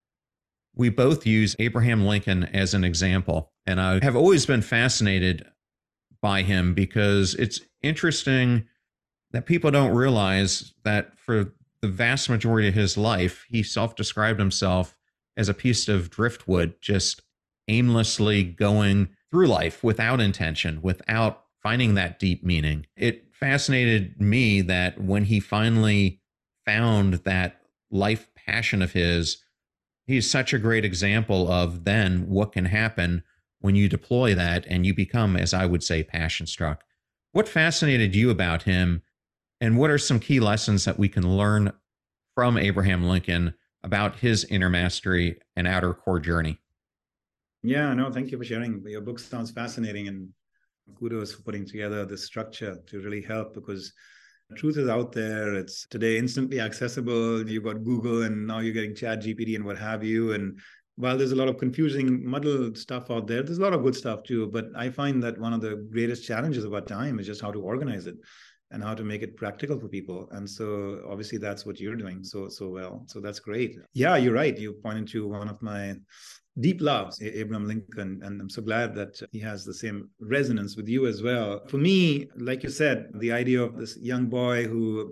we both use Abraham Lincoln as an example. And I have always been fascinated by him because it's interesting that people don't realize that for the vast majority of his life, he self-described himself as a piece of driftwood, just aimlessly going through life without intention, without finding that deep meaning. It fascinated me that when he finally found that life passion of his, he's such a great example of then what can happen when you deploy that and you become, as I would say, passion struck. What fascinated you about him, and what are some key lessons that we can learn from Abraham Lincoln about his inner mastery and outer core journey? Yeah, no, thank you for sharing. Your book sounds fascinating, and kudos for putting together the structure to really help, because truth is out there. It's today instantly accessible. You've got Google, and now you're getting ChatGPT and what have you. And while there's a lot of confusing, muddled stuff out there, there's a lot of good stuff too. But I find that one of the greatest challenges of our time is just how to organize it and how to make it practical for people. And so obviously that's what you're doing so well. So that's great. Yeah, you're right. You pointed to one of my deep loves Abraham Lincoln, and I'm so glad that he has the same resonance with you as well. For me, like you said, the idea of this young boy who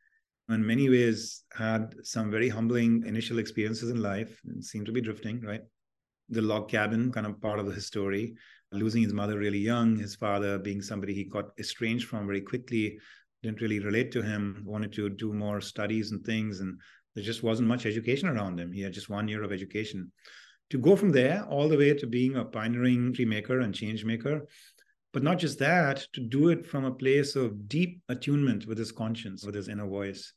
in many ways had some very humbling initial experiences in life and seemed to be drifting, right? The log cabin, kind of part of his story, losing his mother really young, his father being somebody he got estranged from very quickly, didn't really relate to him, wanted to do more studies and things, and there just wasn't much education around him. He had just 1 year of education. To go from there all the way to being a pioneering tree maker and change maker, but not just that, to do it from a place of deep attunement with his conscience, with his inner voice.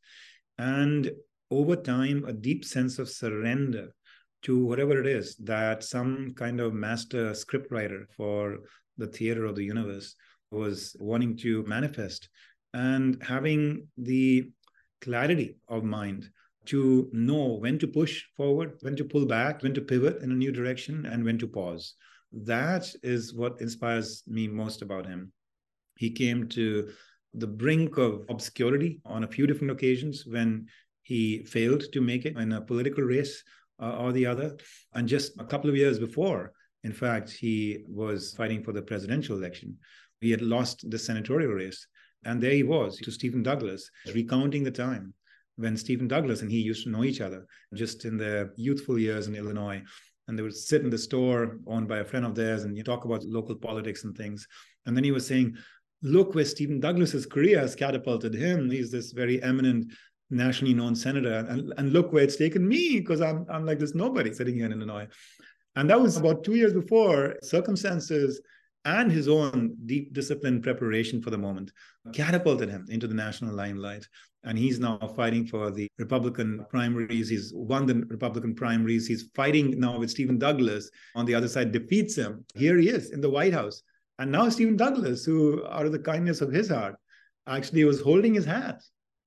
And over time, a deep sense of surrender to whatever it is that some kind of master scriptwriter for the theater of the universe was wanting to manifest, and having the clarity of mind to know when to push forward, when to pull back, when to pivot in a new direction, and when to pause. That is what inspires me most about him. He came to the brink of obscurity on a few different occasions when he failed to make it in a political race or the other. And just a couple of years before, in fact, he was fighting for the presidential election. He had lost the senatorial race. And there he was to Stephen Douglas, recounting the time when Stephen Douglas and he used to know each other just in their youthful years in Illinois. And they would sit in the store owned by a friend of theirs and you talk about local politics and things. And then he was saying, look where Stephen Douglas's career has catapulted him. He's this very eminent, nationally known senator. And look where it's taken me, because I'm like this nobody sitting here in Illinois. And that was about 2 years before. Circumstances and his own deep discipline preparation for the moment catapulted him into the national limelight. And he's now fighting for the Republican primaries. He's won the Republican primaries. He's fighting now with Stephen Douglas. On the other side, defeats him. Here he is in the White House. And now Stephen Douglas, who out of the kindness of his heart, actually was holding his hat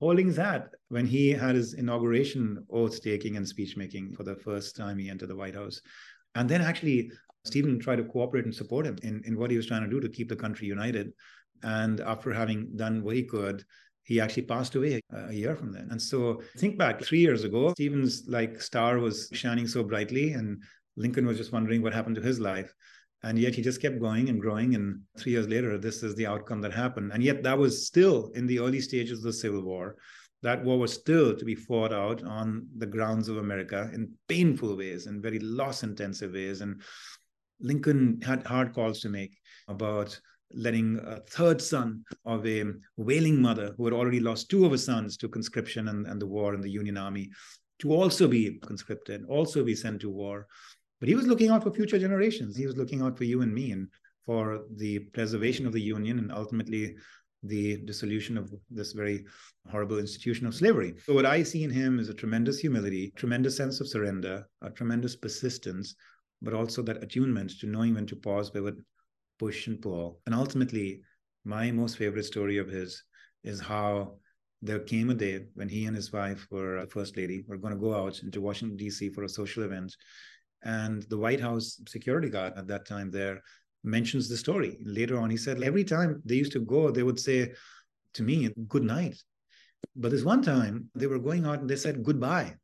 when he had his inauguration oath taking and speech making for the first time he entered the White House. And then actually, Stephen tried to cooperate and support him in what he was trying to do to keep the country united. And after having done what he could, he actually passed away a year from then. And so think back 3 years ago, Stephen's star was shining so brightly, and Lincoln was just wondering what happened to his life. And yet he just kept going and growing. And 3 years later, this is the outcome that happened. And yet that was still in the early stages of the Civil War. That war was still to be fought out on the grounds of America in painful ways and very loss-intensive ways. And Lincoln had hard calls to make about letting a third son of a wailing mother who had already lost 2 of his sons to conscription and the war in the Union Army to also be conscripted, also be sent to war. But he was looking out for future generations. He was looking out for you and me and for the preservation of the Union and ultimately the dissolution of this very horrible institution of slavery. So what I see in him is a tremendous humility, tremendous sense of surrender, a tremendous persistence, but also that attunement to knowing when to pause, pivot, push, and pull. And ultimately, my most favorite story of his is how there came a day when he and his wife were First Lady, were going to go out into Washington, D.C. for a social event. And the White House security guard at that time there mentions the story. Later on, he said, every time they used to go, they would say to me, good night. But this one time, they were going out and they said goodbye.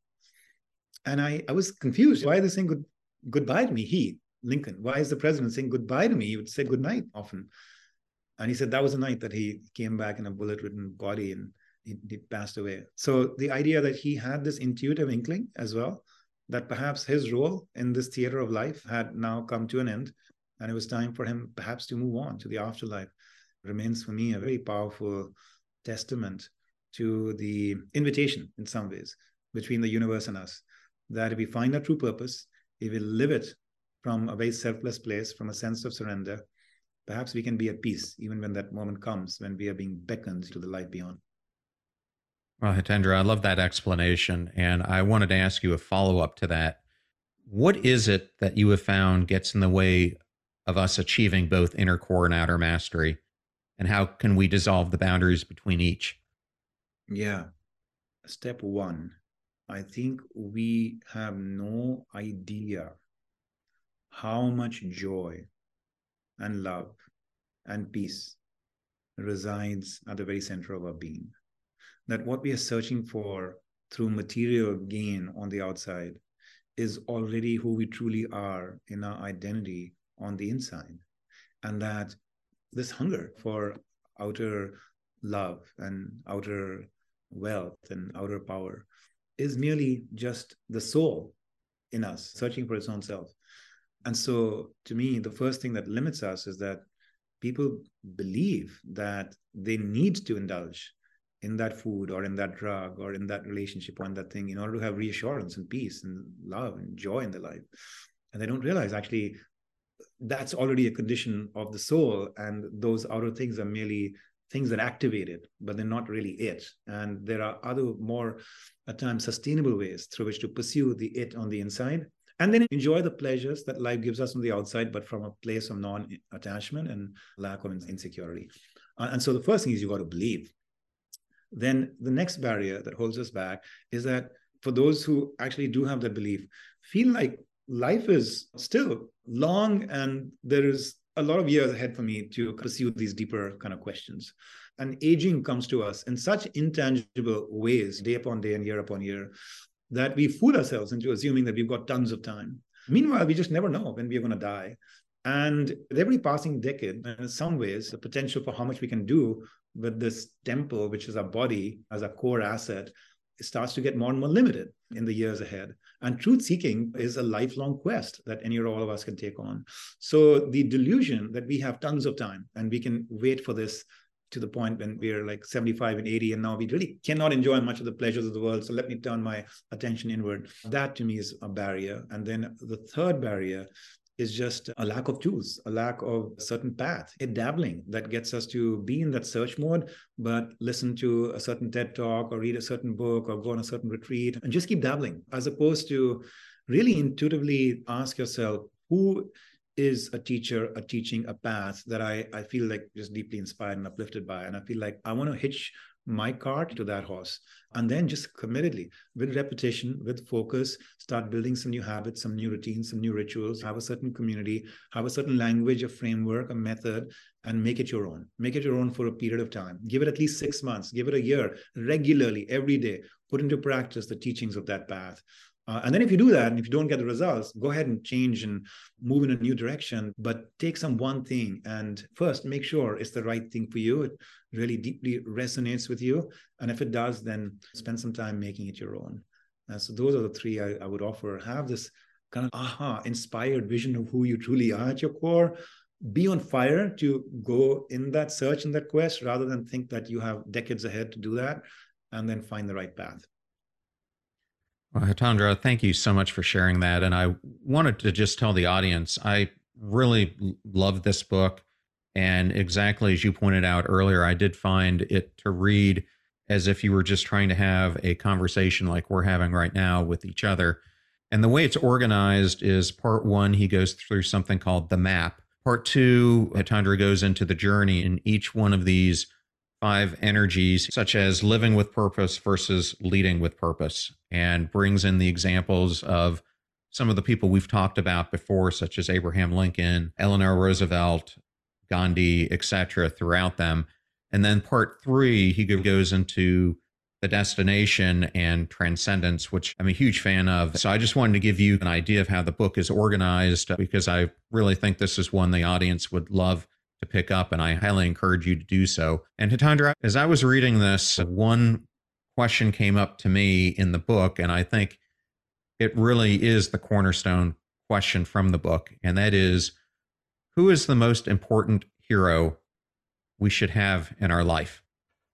And I was confused. Why are they saying goodbye to me? He, Lincoln, why is the president saying goodbye to me? He would say good night often. And he said that was the night that he came back in a bullet-ridden body and he passed away. So the idea that he had this intuitive inkling as well, that perhaps his role in this theater of life had now come to an end, and it was time for him perhaps to move on to the afterlife, remains for me a very powerful testament to the invitation in some ways between the universe and us, that if we find our true purpose, if we live it from a very selfless place, from a sense of surrender, perhaps we can be at peace even when that moment comes, when we are being beckoned to the light beyond. Well, Hitendra, I love that explanation. And I wanted to ask you a follow-up to that. What is it that you have found gets in the way of us achieving both inner core and outer mastery? And how can we dissolve the boundaries between each? Yeah. Step one, I think we have no idea how much joy and love and peace resides at the very center of our being. That what we are searching for through material gain on the outside is already who we truly are in our identity on the inside. And that this hunger for outer love and outer wealth and outer power is merely just the soul in us searching for its own self. And so, to me, the first thing that limits us is that people believe that they need to indulge in that food or in that drug or in that relationship or in that thing in order to have reassurance and peace and love and joy in their life. And they don't realize actually that's already a condition of the soul, and those outer things are merely things that activate it, but they're not really it. And there are other more at times sustainable ways through which to pursue the it on the inside, and then enjoy the pleasures that life gives us on the outside, but from a place of non-attachment and lack of insecurity. And so the first thing is you got to believe. Then the next barrier that holds us back is that for those who actually do have that belief, feel like life is still long and there is a lot of years ahead for me to pursue these deeper kind of questions. And aging comes to us in such intangible ways, day upon day and year upon year, that we fool ourselves into assuming that we've got tons of time. Meanwhile, we just never know when we're going to die. And with every passing decade, in some ways, the potential for how much we can do with this temple, which is our body as a core asset, it starts to get more and more limited in the years ahead. And truth seeking is a lifelong quest that any or all of us can take on. So the delusion that we have tons of time and we can wait for this to the point when we're like 75 and 80, and now we really cannot enjoy much of the pleasures of the world, so let me turn my attention inward. That to me is a barrier. And then the third barrier is just a lack of tools, a lack of a certain path, a dabbling that gets us to be in that search mode, but listen to a certain TED talk or read a certain book or go on a certain retreat and just keep dabbling, as opposed to really intuitively ask yourself, who is a teacher, a teaching, a path that I feel like just deeply inspired and uplifted by. And I feel like I want to hitch my cart to that horse. And then just committedly, with repetition, with focus, start building some new habits, some new routines, some new rituals, have a certain community, have a certain language, a framework, a method, and make it your own. Make it your own for a period of time. Give it at least 6 months, give it a year, regularly, every day. Put into practice the teachings of that path. And then if you do that, and if you don't get the results, go ahead and change and move in a new direction, but take some one thing and first make sure it's the right thing for you. It really deeply resonates with you. And if it does, then spend some time making it your own. So those are the three I would offer. Have this kind of inspired vision of who you truly are at your core. Be on fire to go in that search and that quest, rather than think that you have decades ahead to do that, and then find the right path. Well, Hitendra, thank you so much for sharing that. And I wanted to just tell the audience, I really love this book. And exactly as you pointed out earlier, I did find it to read as if you were just trying to have a conversation like we're having right now with each other. And the way it's organized is part one, he goes through something called the map. Part two, Hitendra goes into the journey in each one of these 5 energies, such as living with purpose versus leading with purpose, and brings in the examples of some of the people we've talked about before, such as Abraham Lincoln, Eleanor Roosevelt, Gandhi, etc., throughout them. And then part 3, he goes into the destination and transcendence, which I'm a huge fan of. So I just wanted to give you an idea of how the book is organized, because I really think this is one the audience would love to pick up, and I highly encourage you to do so. And Hitendra, as I was reading this, one question came up to me in the book, and I think it really is the cornerstone question from the book, and that is, who is the most important hero we should have in our life?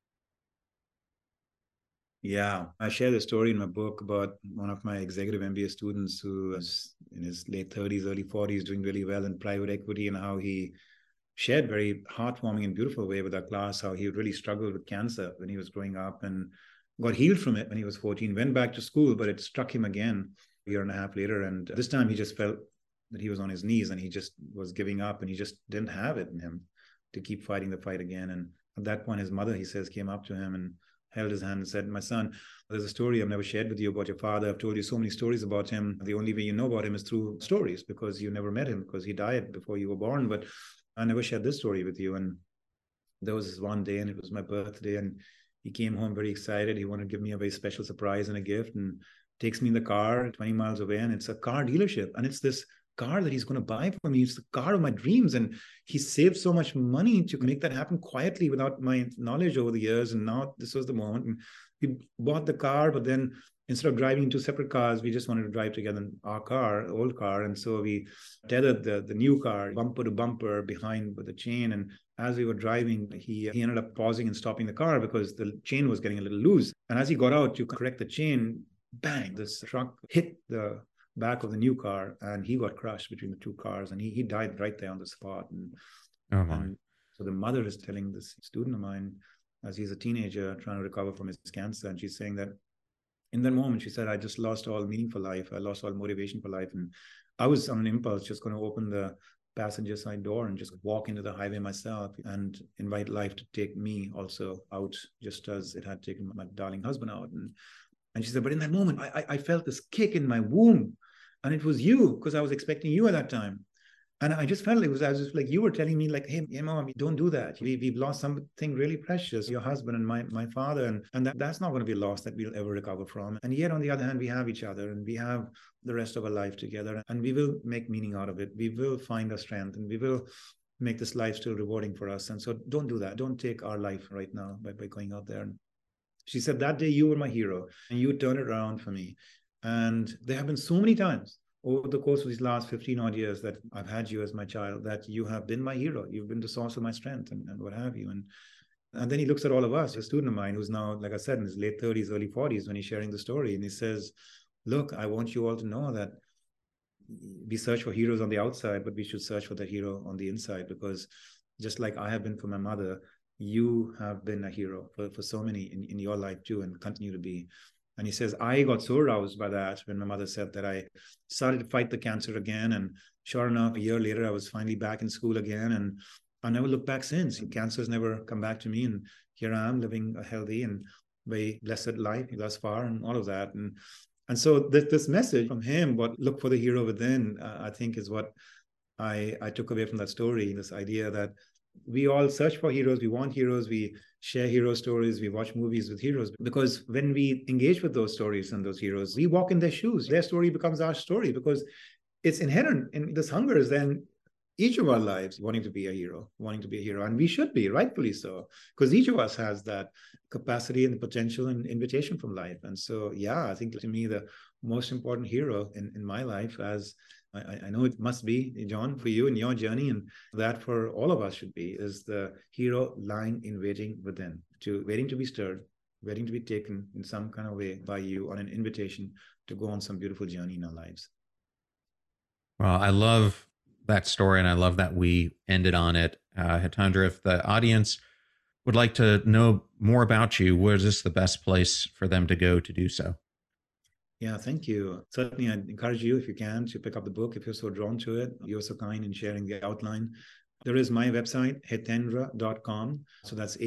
Yeah, I share the story in my book about one of my executive MBA students who was in his late 30s, early 40s, doing really well in private equity, and how he shared very heartwarming and beautiful way with our class how he really struggled with cancer when he was growing up and got healed from it when he was 14, went back to school, but it struck him again a year and a half later. And this time he just felt that he was on his knees and he just was giving up, and he just didn't have it in him to keep fighting the fight again. And at that point, his mother, he says, came up to him and held his hand and said, "My son, there's a story I've never shared with you about your father. I've told you so many stories about him. The only way you know about him is through stories, because you never met him, because he died before you were born. But I never shared this story with you." And there was this one day, and it was my birthday, and he came home very excited. He wanted to give me a very special surprise and a gift. And takes me in the car 20 miles away, and it's a car dealership. And it's this car that he's going to buy for me. It's the car of my dreams. And he saved so much money to make that happen quietly without my knowledge over the years. And now this was the moment. And we bought the car, but then instead of driving in two separate cars, we just wanted to drive together in our car, old car. And so we tethered the new car bumper to bumper behind with a chain. And as we were driving, he ended up pausing and stopping the car because the chain was getting a little loose. And as he got out to correct the chain, bang, this truck hit the back of the new car, and he got crushed between the two cars, and he died right there on the spot. And, and so the mother is telling this student of mine, as he's a teenager trying to recover from his cancer, and she's saying that in that moment, she said, I just lost all meaning for life. I lost all motivation for life. And I was on an impulse just going to open the passenger side door and just walk into the highway myself and invite life to take me also out, just as it had taken my darling husband out. And she said, but in that moment, I felt this kick in my womb. And it was you, because I was expecting you at that time. And I just felt I was just like, you were telling me like, hey, mom, don't do that. We've lost something really precious, your husband and my father. And that's not going to be a loss that we'll ever recover from. And yet, on the other hand, we have each other, and we have the rest of our life together, and we will make meaning out of it. We will find our strength, and we will make this life still rewarding for us. And so don't do that. Don't take our life right now by going out there. And she said, that day you were my hero, and you turned it around for me. And there have been so many times over the course of these last 15 odd years that I've had you as my child, that you have been my hero. You've been the source of my strength and what have you. And then he looks at all of us, a student of mine who's now, like I said, in his late 30s, early 40s, when he's sharing the story. And he says, look, I want you all to know that we search for heroes on the outside, but we should search for that hero on the inside, because just like I have been for my mother, you have been a hero for so many in your life too, and continue to be. And he says, I got so aroused by that when my mother said that I started to fight the cancer again. And sure enough, a year later, I was finally back in school again. And I never looked back since. Cancer has never come back to me. And here I am living a healthy and very blessed life thus far, and all of that. And so this message from him, what look for the hero within, I think is what I took away from that story, this idea that we all search for heroes. We want heroes. We share hero stories. We watch movies with heroes, because when we engage with those stories and those heroes, we walk in their shoes. Their story becomes our story, because it's inherent in this hunger is then each of our lives wanting to be a hero. And we should be, rightfully so, because each of us has that capacity and the potential and invitation from life. And so, yeah, I think to me, the most important hero in my life, as I know it must be, John, for you in your journey, and that for all of us should be, is the hero lying in waiting within, waiting to be stirred, waiting to be taken in some kind of way by you on an invitation to go on some beautiful journey in our lives. Well, I love that story, and I love that we ended on it. Hitendra, if the audience would like to know more about you, where is this the best place for them to go to do so? Yeah, thank you. Certainly, I'd encourage you, if you can, to pick up the book if you're so drawn to it. You're so kind in sharing the outline. There is my website, hitendra.com. So that's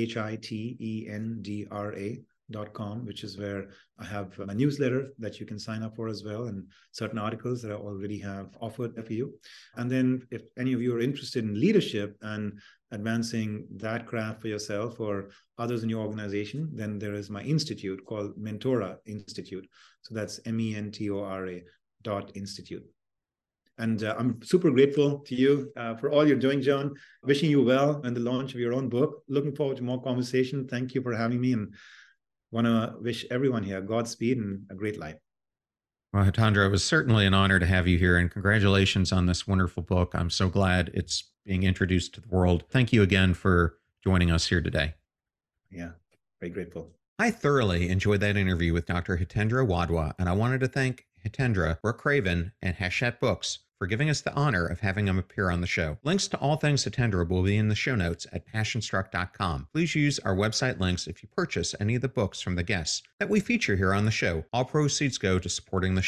HITENDRA.com, which is where I have a newsletter that you can sign up for as well, and certain articles that I already have offered for you. And then if any of you are interested in leadership and advancing that craft for yourself or others in your organization, then there is my institute called Mentora Institute. So that's MENTORA.institute. And I'm super grateful to you for all you're doing, John. Wishing you well in the launch of your own book. Looking forward to more conversation. Thank you for having me, and want to wish everyone here Godspeed and a great life. Well, Hitendra, it was certainly an honor to have you here, and congratulations on this wonderful book. I'm so glad it's being introduced to the world. Thank you again for joining us here today. Yeah, very grateful. I thoroughly enjoyed that interview with Dr. Hitendra Wadhwa, and I wanted to thank Hitendra, Brooke Craven, and Hachette Books for giving us the honor of having him appear on the show. Links to all things Hitendra will be in the show notes at passionstruck.com. Please use our website links if you purchase any of the books from the guests that we feature here on the show. All proceeds go to supporting the show.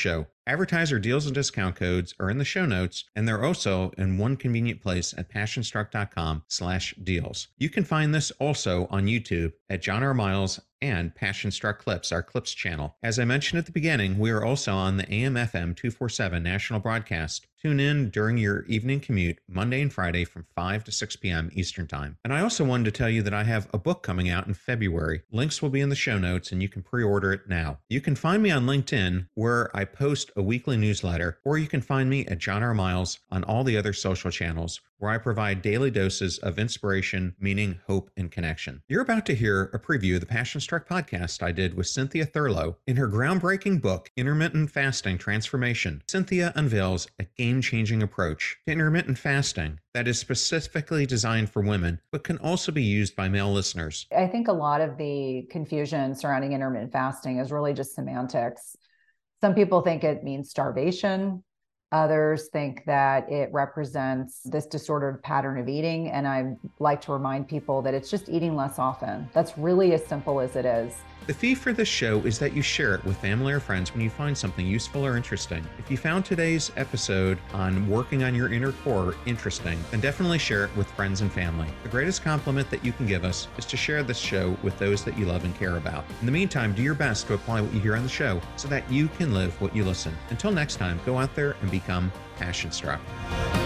Advertiser deals and discount codes are in the show notes, and they're also in one convenient place at passionstruck.com/deals. You can find this also on YouTube at John R. Miles and Passion Struck Clips, our Clips channel. As I mentioned at the beginning, we are also on the AM/FM 247 national broadcast. Tune in during your evening commute, Monday and Friday from 5 to 6 p.m. Eastern Time. And I also wanted to tell you that I have a book coming out in February. Links will be in the show notes, and you can pre-order it now. You can find me on LinkedIn, where I post a weekly newsletter, or you can find me at John R. Miles on all the other social channels, where I provide daily doses of inspiration, meaning, hope, and connection. You're about to hear a preview of the Passion Struck podcast I did with Cynthia Thurlow. In her groundbreaking book, Intermittent Fasting Transformation, Cynthia unveils a game-changing approach to intermittent fasting that is specifically designed for women, but can also be used by male listeners. I think a lot of the confusion surrounding intermittent fasting is really just semantics. Some people think it means starvation. Others think that it represents this disordered pattern of eating. And I like to remind people that it's just eating less often. That's really as simple as it is. The fee for this show is that you share it with family or friends when you find something useful or interesting. If you found today's episode on working on your inner core interesting, then definitely share it with friends and family. The greatest compliment that you can give us is to share this show with those that you love and care about. In the meantime, do your best to apply what you hear on the show so that you can live what you listen. Until next time, go out there and become passion struck.